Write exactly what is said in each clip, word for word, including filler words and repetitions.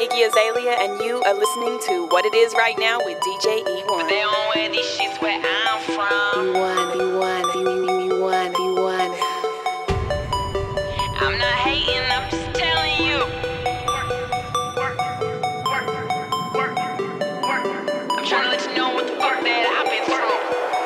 Iggy Azalea, and you are listening to What It Is Right Now with D J E one. They don't wear these shits where I'm from. E one, E one, E one, E one. I'm not hating, I'm just telling you. I'm trying to let you know what the fuck that I've been through.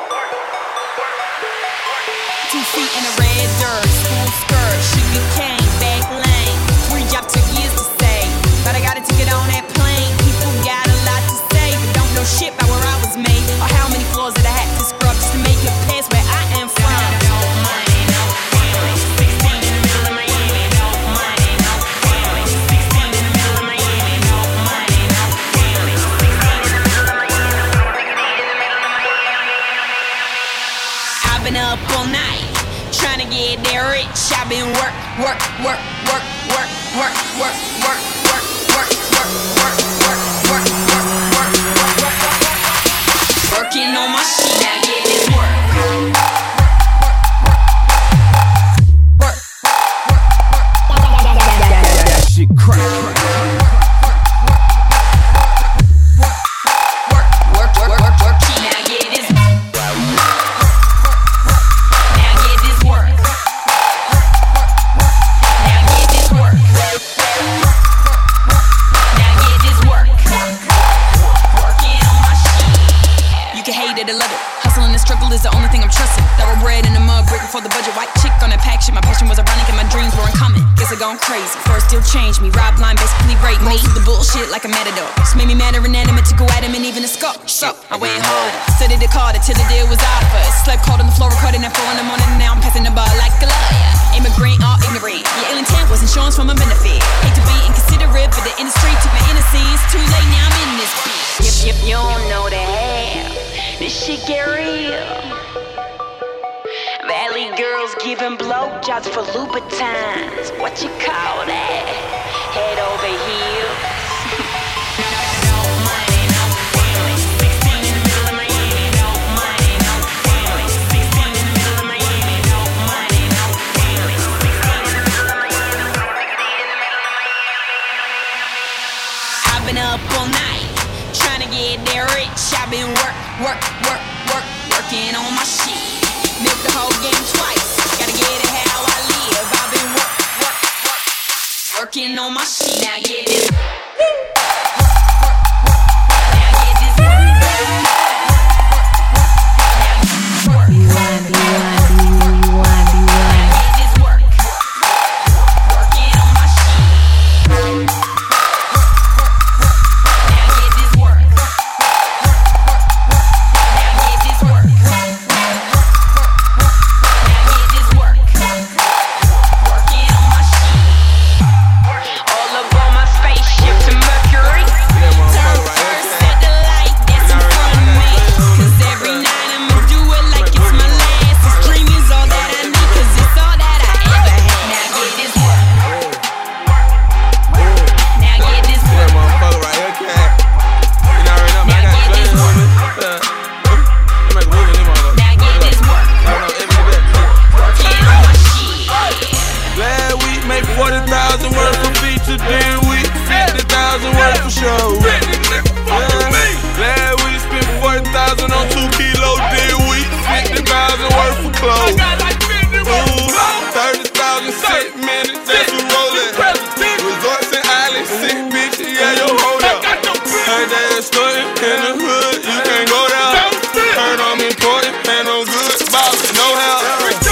Two feet in a red dirt, school skirt, sugar cane, back lane. Three job took years to say, but I got a ticket on that plane. People got a lot to say, but don't know shit about where I was made, or how many floors that I had to scrub just to make it past where I am from. No money, no family. Sixteen in the middle of Miami. No money, no family. Sixteen in the middle of Miami. No money, no family. Sixteen in the middle of Miami. I've been up all night, trying to get there rich. I've been work, work, work, work, work, work, work, work, work, work, work, work, work, work, work, work, work, working on my shit. Now get this work. Work, work, work, work, That shit crack. work, work, work, work, work. Now get this. Now get this work. Now get this work. Now get this work. Working on my shit. You can hate it or love it. Hustling and struggle is the only thing I'm trusting. Thoroughbred in the mud, breaking for the budget. White chick on that pack shit. My passion was ironic and my dreams were uncommon. Guess I gone crazy. First still changed me. Rob line basically raped me. Most of the bullshit like a matador. Just made me mad or inanimate to go at him and even a skull. So I went harder. Studied the card till the deal was offered. Slept cold on the floor, recording at four in the morning. And now I'm passing the bar like a lawyer. Immigrant or ignorant. Your ill intent was insurance from a benefit. Hate to be inconsiderate, but the industry took my innocence. Too late, now I'm in this bitch. If, if you don't know the half, this shit get real. Valley girls giving blowjobs for Louboutins. What you call that? Head over heels. No money, no family. Sixteen in the middle of Miami. No money, no family. Sixteen in the middle of Miami. No money, no family. Sixteen in the middle of Miami. I've been up all night, trying to get there rich. I've been work, work, work, work, working on my shit. Milk the whole game twice, gotta get it how I live. I've been work, work, work, working on my shit. Now get this. Now get this work. Now get this work. Working on my shit. Now get this work. Now get this work. Now get this work. Working on my shit. All up on my spaceship to Mercury. Turn first at the light that's in front of me. Cause every night I'ma do it like it's my last. This dream is all that I need, cause it's all that I ever had. Now get this work. Now get this That work. motherfucker right here, cat. You know, right now, man, I got plenty of women. Uh, I'm like moving them all up. Now get this work. I don't know, every day. Working on my shit. Last week, made forty thousand worth for feature deal week. fifty thousand worth for show. Yeah. Last week, spent forty thousand on two kilo deal week. fifty thousand worth for clothes. Ooh, thirty thousand sick minutes, that's who roll it. Resorts and islands, sick bitch, yeah, yo, hold up. Heard that stuntin' in the hood, you can't go there. Heard I'm important, and I'm good, ballin', no help.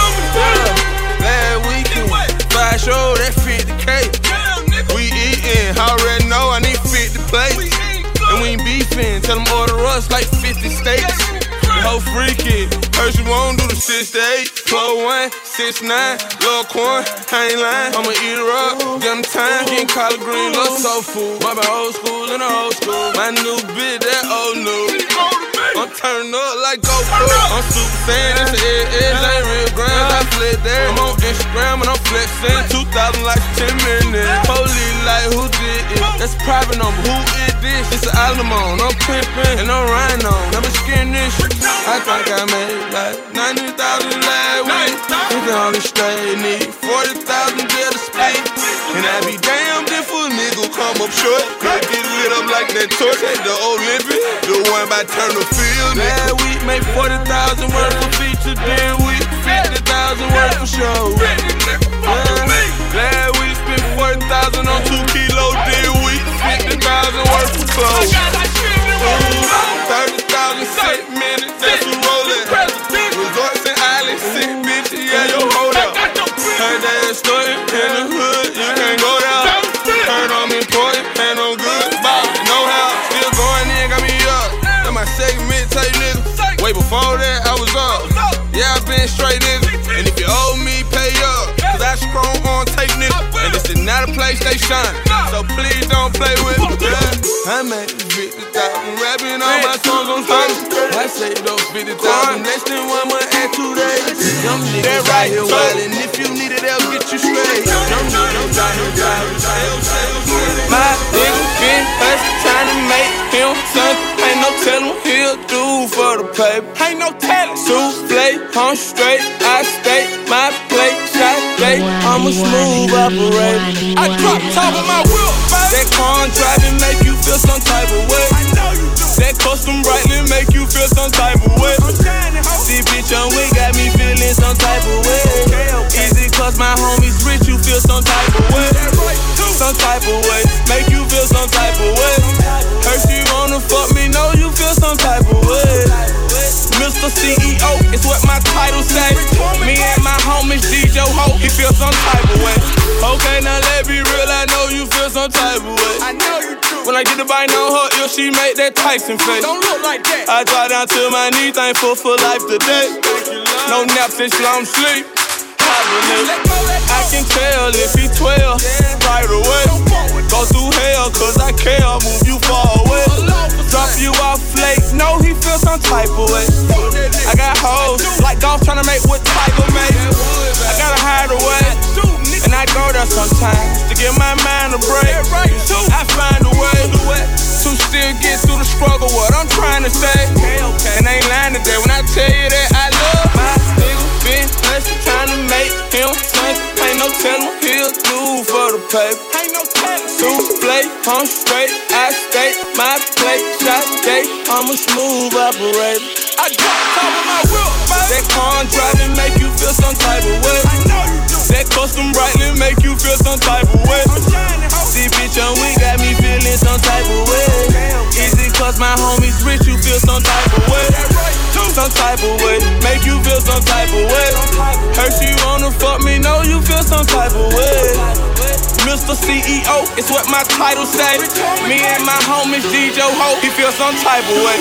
Last weekend, five show, that fifty K. We eatin', already know I need fifty plates. And we ain't beefin', tell them order us like fifty steaks. The whole freaky, heard you won't do the six to eight. twelve one, six nine, Lil' Corn, I ain't lying. I'ma eat her up, get them time. Getting collard green, love soul food. My been old school and the old school. My new bitch, that old new. I'm turning up like GoPro. I'm super saiyan, it's an edge, ain't real grand. I flip there. I'm on Instagram and I'm flexing. two thousand like ten minutes. Police like who did it? That's a private number. Who is this? It's an Alamo. I'm pimpin' and I'm riding on. Never scared this shit. I think I made like ninety thousand last week. You can only stay need forty thousand just to speak. And I be damned if a nigga come smoke short. Could get lit up like that torch at the Olympic. The one by Turner Field. Last week made forty thousand worth for feature deal. Week fifty thousand worth for show. Last week spent forty thousand on two kilo deal. Week fifty thousand worth for clothes. thirty thousand set minutes. That's who rollin'. Resorts and islands, sick bitch. Yeah, yo, hold up. Heard that story in the hood. You can't go down. Heard I'm important and I'm good. Ball, know how. Still going in, got me up. That's my segment type nigga. Way before that, I was up. Yeah, I been straight nigga. And if you owe me, pay up. Cause I strong on tape nigga. And this is not a place they shine. So please don't play with me. Yeah. I made fifty thousand rapping all my songs on stage. I saved those fifty thousand less than one month and two days. Young niggas right here wildin'. If you need it, they'll get you straight. Young niggas out here wildin'. My nigga been hustlin', trying to make him something. Ain't no tellin' he'll do for the paper. Ain't no tellin'. Souffle, I'm straight, I stay, my plate, shot day. I'm a smooth operator. I drop top of my wheel. That car driving make you feel some type of way. I know you do. That custom brightly make you feel some type of way. See, bitch, on way got me feeling some type of way. Okay, okay. Easy, cause my homies rich, you feel some type of way. Some type of way, make you feel some type of way. Heard you wanna fuck me, know you feel some type of way. Mister C E O, it's what my title say. Me and my homies D J Ho, he feel some type of way. Okay, now let me real, I know you feel some type of way. I know you do. When I get the bite on her ear, she make that Tyson face. Don't look like that. I drop down to my knees, thankful for life today. No naps and long sleep. I can tell if he twelve, right away. Go through hell, cause I care, move you far away. Drop you off late, know he feel some type of way. I got hoes, like golf tryna make what type of mate. I gotta hide away, and I go there sometimes to give my mind a break. I find a way to still get through the struggle, what I'm trying to say. And I ain't lying today when I tell you that I love my nigga. Been hustling, trying to make him something. Ain't no tellin' he'll do for the paper. Ain't no tellin'. Souffle, I'm straight, I stay, my plate, shot day. I'm a smooth operator. I drop top of my wheel. That car driving make you feel some type of way. I know you do. That custom brightly make you feel some type of way. See, bitch, on we got me feeling some type of way. Easy, cause my homies rich, you feel some type of way. Some type of way, make you feel some type of way. Heard you wanna fuck me, know you feel some type of way. Mister C E O, it's what my title say. Me and my homies D J Ho, he feel some type of way.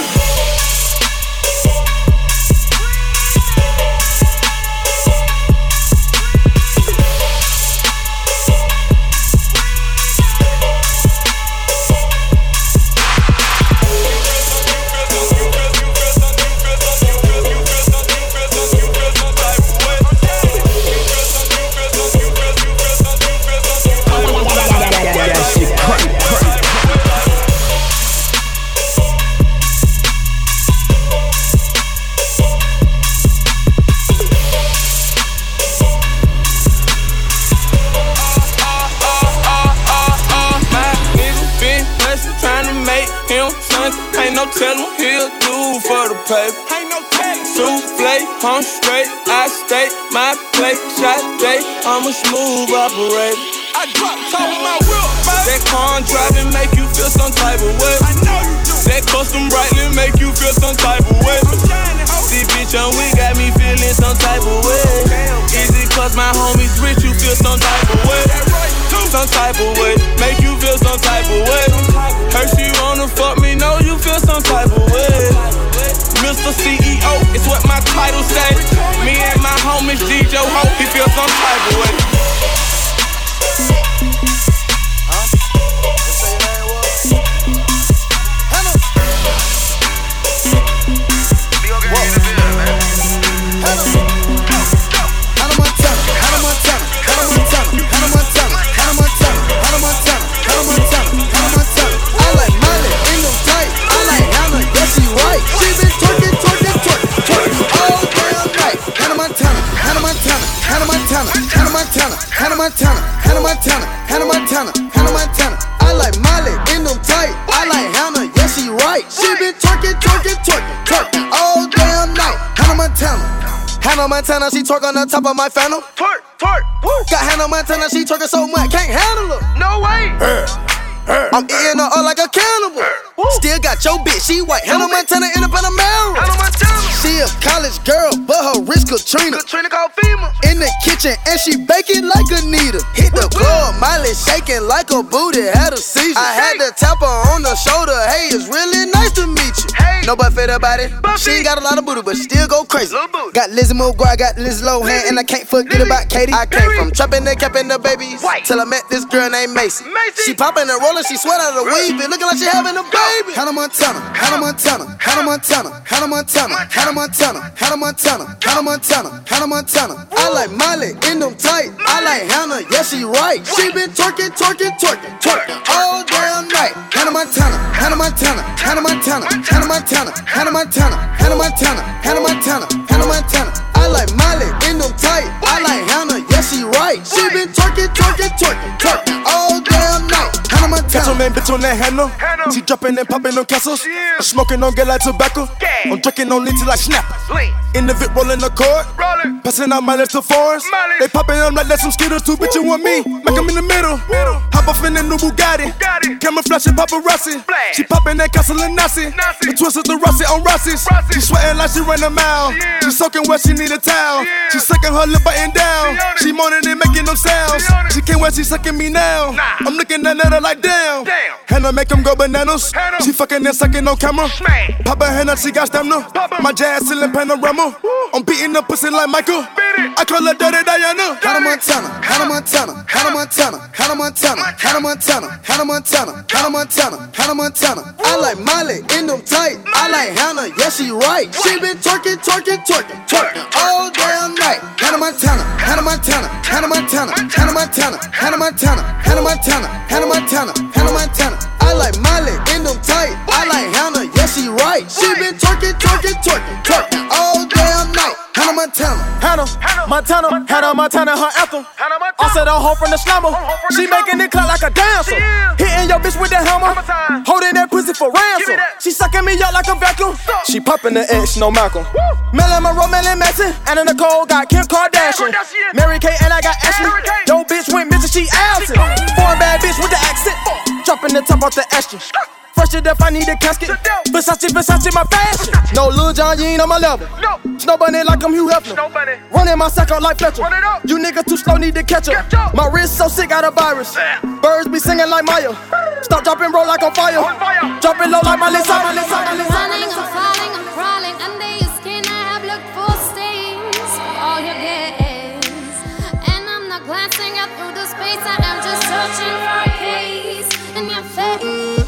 Tellin' he'll do for the paper. Ain't no tellin'. Souffle, I'm straight, I stay, my plate, shot day. I'm a smooth operator. I drop top of my wheel. That car driving make you feel some type of way. I know you do. That custom brightly make you feel some type of way. See, bitch, on we got me feeling some type of way. Easy, cause my homies rich, you feel some type of way. Some type of way, make you feel some type of way. Heard you wanna fuck me, know you feel some type of way. Mister C E O, it's what my title say. Me and my homies D J Ho, he feel some type of way. Hannah Montana, Hannah Montana, Montana, Hannah Montana, Hannah Montana, Hannah Montana. I like Molly in them tight. I like Hannah, yeah, she right. She been twerking, twerking, twerking, twerking all damn night. Hannah Montana, Hannah Montana, she twerk on the top of my phantom. Twerk, twerk, woo. Got Hannah Montana, she twerking so much, can't handle her. No way. Her, her, I'm eating her up like a cannibal. Still got your bitch, she white. Hannah Montana in a Panamera. Hannah Montana. She a college girl, but her wrist Katrina. Katrina called FEMA. In the kitchen, and she baking like Anita. Hit the club, Miley shaking like a booty, had a seizure. I had to tap her on the shoulder. Hey, it's really nice to meet you. Hey. No buffet about it. She ain't got a lot of booty, but she still go crazy. Got Lizzie McGuire, got Liz Lohan, and I can't forget about Katie. I came from trapping and capping the babies White. till I met this girl named Macy. Macy. She popping and rolling, she sweat out of the weave, and looking like she having a baby. Hannah Montana, Hannah Montana, Hannah Montana, Hannah Montana, Hannah Montana, Hannah Montana, Hannah Montana, Hannah Montana. I like Miley in them tight. I like Hannah, yeah, she right. She been twerking, twerking, twerking, twerking all damn night. Hannah Montana, Hannah Montana, Hannah Montana, Hannah Montana, Hannah Montana, Hannah Montana, Hannah Montana, Hannah Montana. I like Miley in them tight. I like Hannah, yeah, she right. She been twerking, twerking, twerking, twerking all damn night. Hannah Montana. Catch your man, bitch on that handle. Handle. She dropping and popping on castles. Yeah. I'm smoking on get like tobacco. Yeah. I'm drinking on linty like snap. Lean. In the Vic rolling the cord. Rollin'. Passing out mileage to foreigns. Mileage. They popping them like that's some Skittles. Two bitches want me. Make them in the middle. Middle. Hop off in the new Bugatti. Bugatti. Camera flashing paparazzi. Flash. She popping that Castle and Nazi. Nazi. The twist of the Rossi on Rossi's. Rossi. She sweating like she ran a mile. Yeah. She soaking where she need a towel. Yeah. She sucking her lip button down. She on it. She moaning and making them sounds. She on it. She can't wait, she sucking me now. Nah. I'm looking at her like damn. Damn. Hannah make them go bananas. Hannah. She fucking and sucking on camera. Smack. Papa Hannah, she got stamina. Papa. My jazz ceiling panorama. I'm beating the pussy like Michael. Beat it. I call her Dirty Diana. Hannah Montana, Hannah Montana, Hannah Montana, Hannah Montana, Hannah Montana, Hannah Montana, Hannah Montana, Hannah Montana. I like Miley in them tight. I like Hannah, yeah, she right. She been twerking, twerking, twerking, twerking all damn night. Hannah Montana, Hannah Montana, Hannah Montana, Hannah Montana, Hannah Montana, Hannah Montana, Hannah Montana, Hannah Montana. I like Miley in them tight. I like Hannah, yeah, she right. She been twerking, twerking, twerking, twerking all damn night. Hannah Montana. Hannah, Montana, Hannah Montana, her anthem. Hannah Montana. I said I'm home from the slammer. home from She the making it clap like a dancer. Yeah. Hitting your bitch with the hammer. Hammer time. Holding that pussy for ransom. that. She sucking me up like a vacuum. Suck. She popping the X, no Malcolm. Marilyn Monroe, Marilyn Manson. Anna Nicole got Kim Kardashian. Kardashian. Mary Kay and I got Ashley. Mary Kay. Yo bitch went bitch and she absent. Foreign bad bitch with the accent. Dropping the top off the Aston. Fresh to death, I need a casket. Versace, Versace, my fashion. No Lil Jon, you ain't on my level. No. Snow bunny like I'm Hugh Hefner. Snow bunny. Running my sack out like Fletcher. Run it up. You niggas too slow, need to catch up. Catch up. My wrist so sick, got a virus. Yeah. Birds be singing like Maya. Stop, dropping, roll like on fire. On fire. Dropping low like my Lisa. My Lisa, my I'm Lisa. running, I'm falling, I'm crawling under your skin. I have looked for stains, all your gaze. And I'm not glancing out through the space. I am just searching for a place in your face.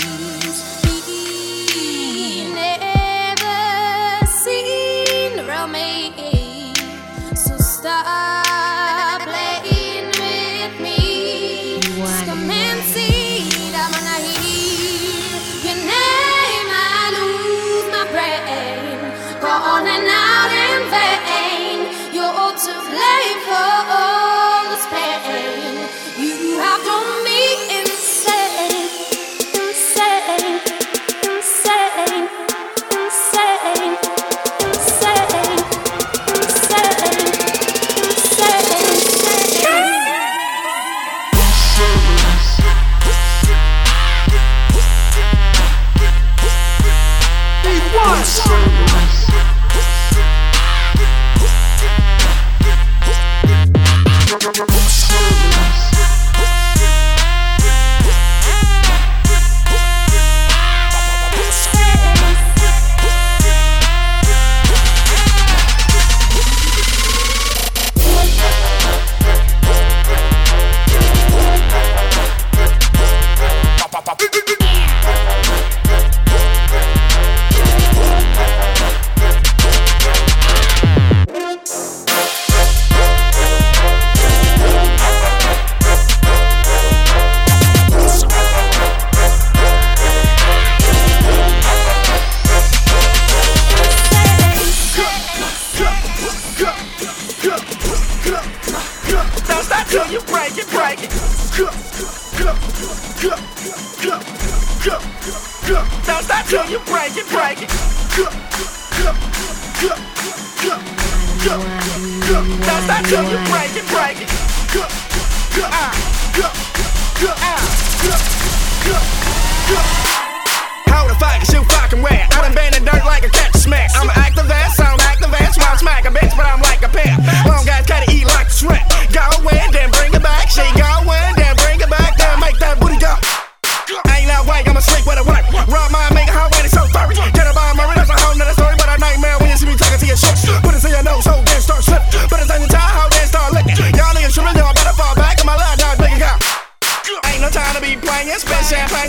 Be never seen around me. So stop playing with me. Just come and see that when I hear your name, I lose my brain. Calling out in vain. You're to blame for all this pain. You have done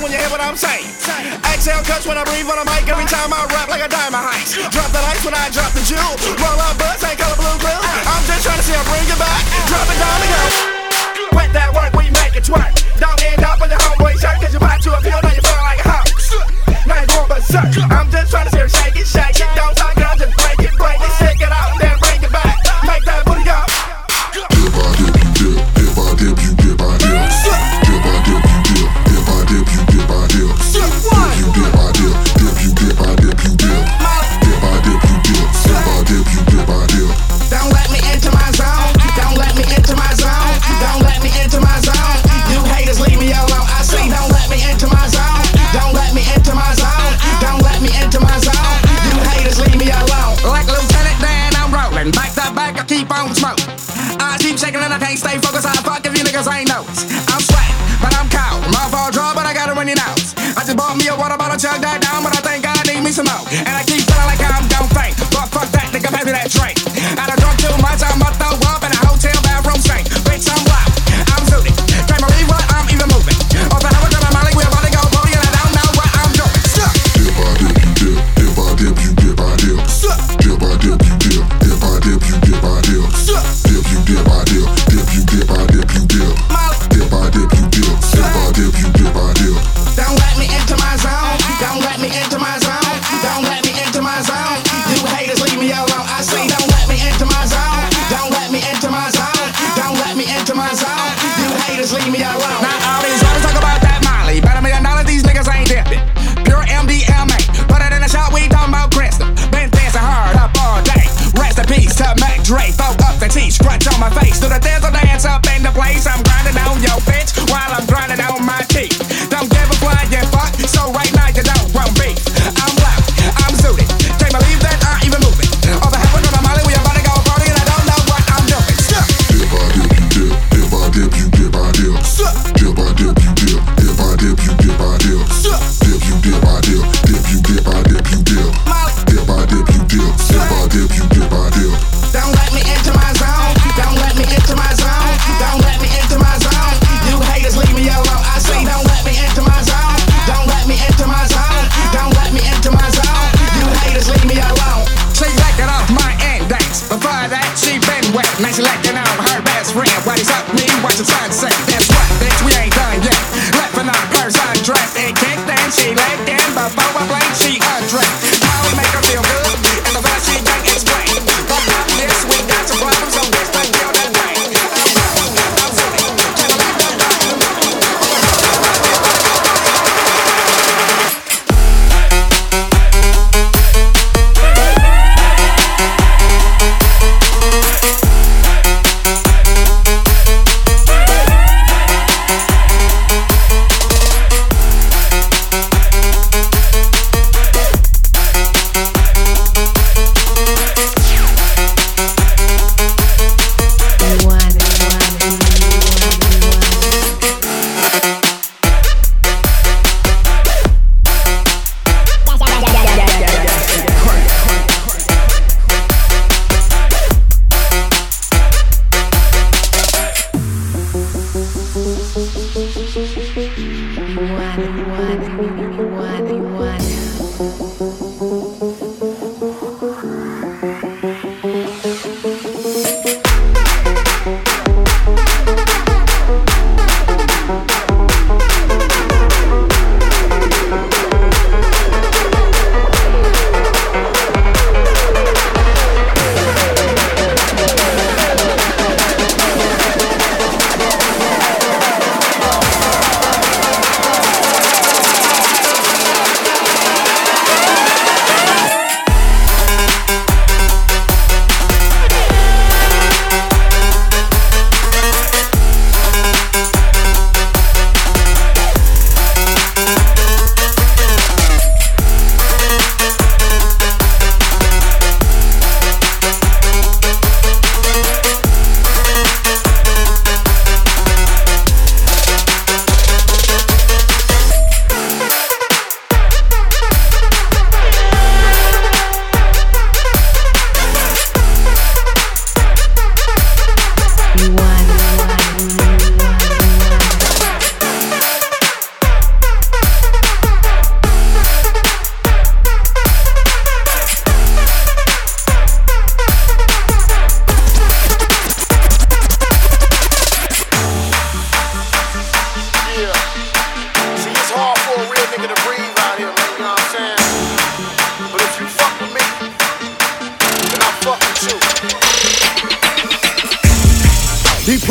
when you hear what I'm saying. Exhale cuts when I breathe on a mic. Every time I rap like a diamond heist. Drop the lights when I drop the jewel. Roll up buzz, ain't color blue grill. I'm just trying to see her bring it back. Drop it down and go. Wet that work, we make it twerk. Don't end up on your homeboy shirt. Cause you bought to a pill, now you feel like a house. Now you going berserk. I'm just trying to see her shake it, shake it. Don't talk, girl, just break it, break it. Shake it out, then bring it back. Make that booty go. Dip, I dip, you dip. Dip, I dip, you dip, I dip. Dip, I dip, you dip. Dip, I dip, you dip, I dip. Dip, you dip, I dip. Dip, you dip, I dip, you dip. Dip, I dip, you dip. Dip, I dip, you dip, I dip. Don't let me into my zone. Don't let me into my zone. Don't let me into my zone. You haters leave me alone. I say don't let me into my zone. Don't let me into my zone. Don't let me into my zone. You haters leave me alone. Like Lieutenant Dan, I'm rolling. Back to back, I keep on smoking. I keep shaking and I can't stay focused. I fuck if you niggas ain't noticed. I'm sweating, but I'm cold. My fault draw, but I got it when you nose. I just bought me a water bottle, chug that down, but I think I need me some more. And I keep feeling like I'm gon' faint. But fuck that, nigga, pass me that drink. I done drunk too much, I'm about to throw up in a hotel bathroom sink. Bitch, I'm loud, I'm zooted. Can't believe what I'm even moving. Off the highway to my Molly, we're about to go booty, and I don't know what I'm doing. Dip, I dip, you dip. Dip, I dip, you dip, I dip. Dip, I dip, you dip. Dip, I dip, you dip, I dip. Dip, you dip, I dip. Dip, you dip, I dip, you dip. Dip, I dip, you dip. Dip, I dip, you dip, I dip. Don't let me into my zone. Don't let me into my zone. Don't let me into my zone. You haters leave me alone. I say don't let me into my zone. Don't let me into my zone. Don't let me into my zone. You haters leave me alone. Now all these rappers talk about that Molly. Better me know that these niggas ain't dipping. Pure M D M A. Put it in the shop, we talking about Crystal. Been dancing hard up all day. Rest in peace to Mac Dre. Throw up the T, scratch on my face. Do the thizzle dance up in the place. I'm grinding on your bitch while I'm grinding on my teeth. Don't give a fly, you fuck. So right now you don't want beef. I'm loud, I'm zooted. Can't believe that I'm even moving. All the happened on my Molly, we about to go party and I don't know what I'm doing. Dip, I dip, you dip. Dip, I dip, you dip, I dip. Dip, I dip, you dip. Dip, I dip, you dip, I dip. Dip, you dip, I dip. Dip, you dip, I dip, you dip. Dip, I dip, you dip. Dip, I dip, you dip, I dip. Don't let me into my zone. Don't let me into my zone. Don't let me into my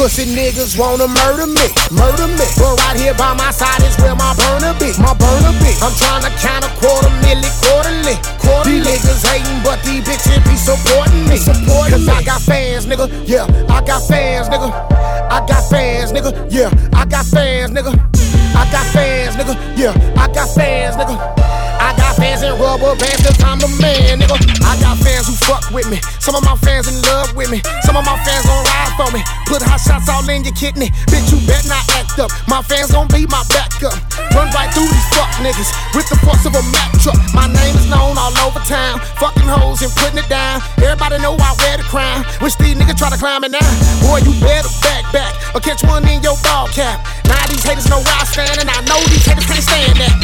pussy niggas wanna murder me, murder me. But right here by my side is where my burner be, my burner be. I'm tryna count a quarter milli quarterly, quarterly. These niggas hating, but these bitches be supporting me, supporting me. Cause I got fans, nigga, yeah, I got fans, nigga. I got fans, nigga, yeah, I got fans, nigga. I got fans, nigga, yeah, I got fans, nigga. I got fans in rubber bands cause I'm the man, nigga. I got fans who fuck with me. Some of my fans in love with me. Some of my fans gon' ride for me. Put hot shots all in your kidney. Bitch, you better not act up. My fans gon' be my backup. Run right through these fuck niggas with the force of a Mack truck. My name is known all over town. Fucking hoes and putting it down. Everybody know I wear the crown. Wish these niggas try to climb it now. Boy, you better back back or catch one in your ball cap. Now these haters know where I stand and I know these haters can't stand that.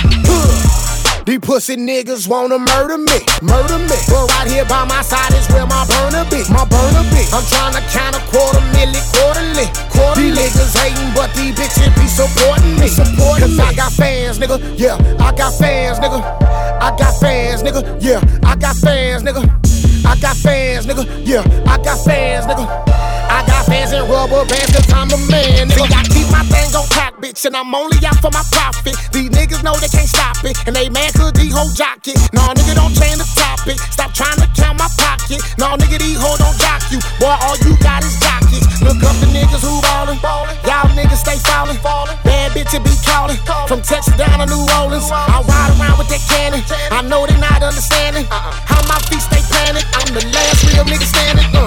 These pussy niggas wanna murder me, murder me. But right here by my side is where my burner be, my burner be. I'm tryna count a quarter milli quarterly, quarterly. These niggas hating, but these bitches be supporting me, supporting me. Cause I got fans, nigga, yeah, I got fans, nigga. I got fans, nigga, yeah, I got fans, nigga. I got fans, nigga, yeah, I got fans, nigga. I got fans in rubber bands cause I'm the man, nigga. I keep my thing on cock, bitch, and I'm only out for my profit. These niggas know they can't stop it, and they mad cause these hoes jock it. Nah, nigga, don't change the topic. Stop trying to count my pocket. Nah, nigga, these hoes don't jock you. Boy, all you got is jockets. Look up the niggas who ballin'. Y'all niggas stay fallin'. Bad bitches be callin'. From Texas down to New Orleans. I ride around with that cannon. I know they not understanding how my feet stay panic. I'm the last real nigga standing. Uh.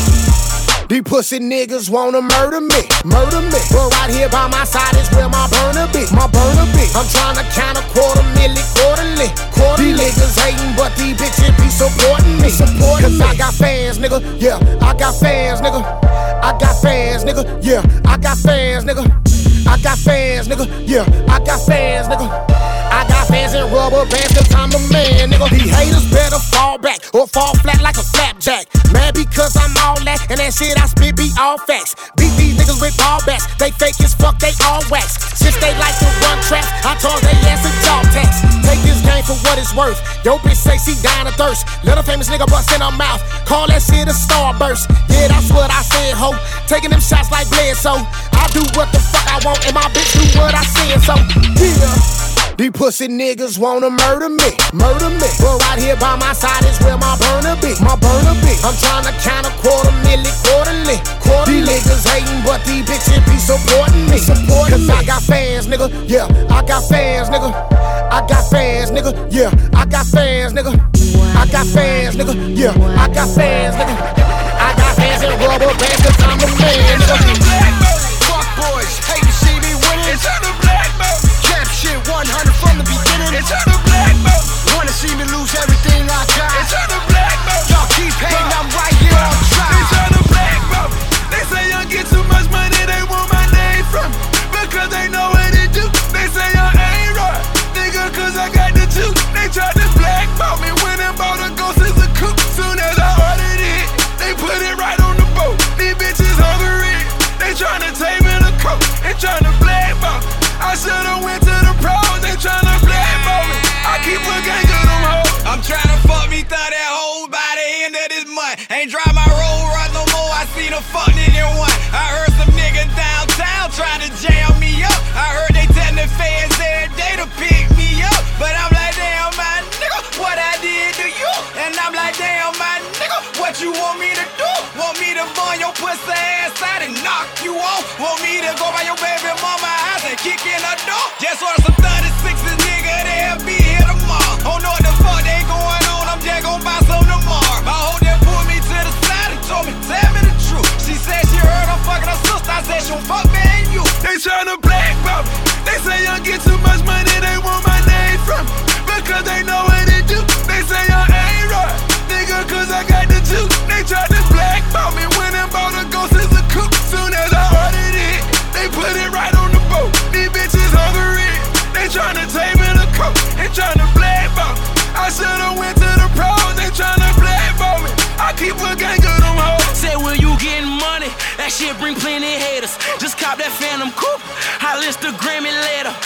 These pussy niggas wanna murder me, murder me. But right here by my side is where my burner be, my burner be. I'm tryna count a quarter milli quarterly, quarterly. These niggas hating, but these bitches be supporting me, supporting me. Cause I got fans, nigga, yeah, I got fans, nigga. I got fans, nigga, yeah, I got fans, nigga. I got fans, nigga, yeah, I got fans, nigga. I got fans in rubber bands cause I'm the man, nigga. These haters better fall back or fall flat like a flapjack. Mad because I'm all that and that shit I spit be all facts. Beat these niggas with ball bats. They fake as fuck, they all wax. Since they like to run traps, I told they ass a jaw tax. Take this game for what it's worth. Yo bitch say she dying of thirst. Let a famous nigga bust in her mouth. Call that shit a starburst. Yeah, that's what I said, ho. Taking them shots like Bledsoe. I do what the fuck I want and my bitch do what I said, so yeah. These pussy niggas wanna murder me, murder me. But right here by my side is where my burner be, my burner be. I'm tryna count a quarter milli quarterly, quarterly. These niggas hating, but these bitches be supporting me, supporting me. Cause I got fans, nigga, yeah, I got fans, nigga. I got fans, nigga, yeah, I got fans, nigga. I got fans, nigga, yeah, I got fans, nigga. I got fans in rubber bands cause I'm the man, nigga. Fuck boys, hate to see me winning. It's on the black belt. Cap shit one hundred from the beginning. It's on the black belt. Wanna see me lose everything I got. It's on the black belt. Y'all keep hating, I'm right here on track. It's on the black belt. They say I get too much money, they want my name from me. Because they know what it do. They say I ain't right, nigga, cause I got the two. They tried to black belt me when I bought a ghost as a cook. Soon as I ordered it, they put it right on the boat. These bitches hungry. They tryna take me to coke, they tryna blackball. I should've went to the pros, they tryna blackball me. I keep a gang of them hoes. I'm tryna fuck me through that hole by the end of this month. Ain't drive my road run no more, I seen a fuck nigga one. I heard some niggas downtown tryna jam me up. I heard they telling the fans every day to pick me up. But I'm like, damn my nigga, what I did to you? And I'm like, damn my nigga, what you want me to do? Want me to burn your pussy ass out and knock you off? Want me to go by your baby mama house and kick in her door? Just order some thirty-sixes, nigga, they'll be here tomorrow. Don't know what the fuck they going on, I'm just gon' buy some tomorrow. My hoe then pulled me to the side and told me, tell me the truth. She said she heard I'm fucking her sister, I said she'll fuck me and you. They tryna blackball me. They say I get too much money, they want my name from me. Because they know what it do. They say I ain't right, nigga, cause I got the two. They tried to blackball me when I bought a ghost as a cook. Soon as I ordered it, they put it right on the boat. These bitches hungry. They tryna take me to coke. They tryna blackball me. I should've went to the pros. They tryna blackball me. I keep a gang of them hoes. Said when you getting money, that shit bring plenty haters. Just cop that Phantom Coupe, I list the Grammy later. My crib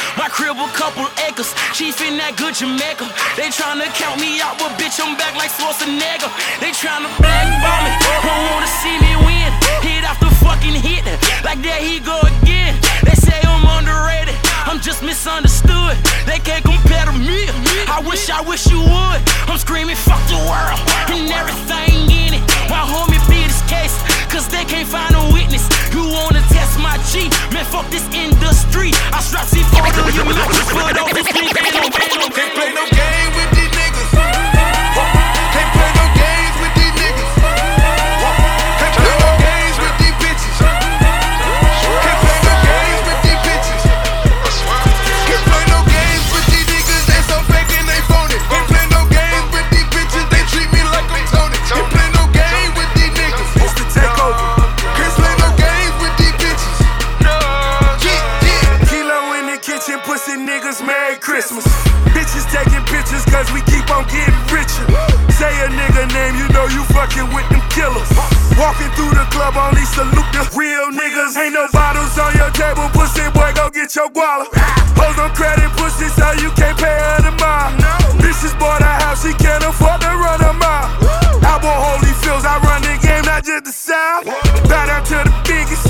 crib a couple acres. Chief in that good Jamaica. They tryna count me out, but bitch, I'm back like Schwarzenegger. They tryna blackball me, don't wanna see me win. Hit after fucking hit, like there he go again. They say I'm underrated, I'm just misunderstood. They can't compare to me. I wish, I wish you would. I'm screaming, fuck the world and everything in it. My homie beat his case, cause they can't find a witness. You wanna test my G? Man, fuck this industry. I strap C four to your mouth, just put off this thing. Can't play no game with these niggas. Can't play no games with these niggas. Can't play no games with these bitches. Can't play no games with these bitches. Can't play no games with these niggas. They so fake and they phony. Can't play no games with these bitches. They treat me like I'm Tony. Can't play no game with these niggas. It's the takeover. Can't play no games with these bitches. Yeah, yeah. Kilo in the kitchen, pussy niggas, Merry Christmas. Bitches taking pictures cause we keep on getting richer. Say a nigga name, you know you fucking with them killers. Walking through the club, only salute the real niggas. Ain't no bottles on your table, pussy boy, go get your guala. Hoes on credit, pussy, so you can't pay her the mile. Bitches bought a house, she can't afford to run a mile. I want holy feels, I run the game, not just the south. Bow down to the biggest.